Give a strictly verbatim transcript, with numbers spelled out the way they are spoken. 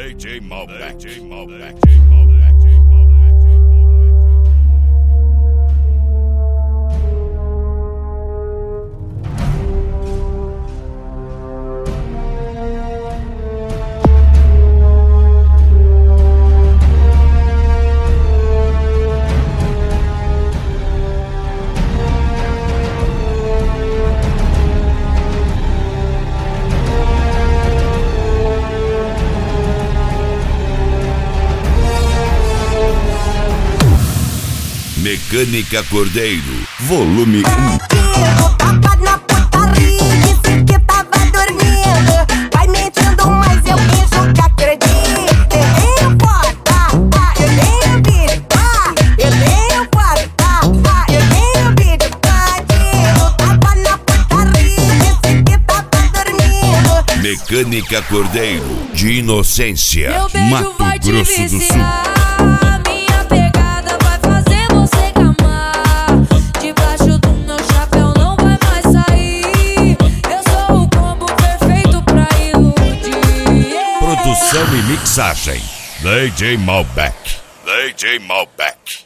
D J Malbec, D J Malbec, Mecânica Cordeiro, volume um. Tava na putaria, disse que tava dormindo. Vai mentindo, mas eu finjo que acredito. Eu tenho foto, ah, eu tenho vídeo, ah, eu tenho foto, ah, eu tenho vídeo. Bandido, tava na putaria, disse que tava dormindo. Mecânica Cordeiro, de Inocência, Mato Grosso do Sul. Produção e mixagem, D J Malbec, D J Malbec.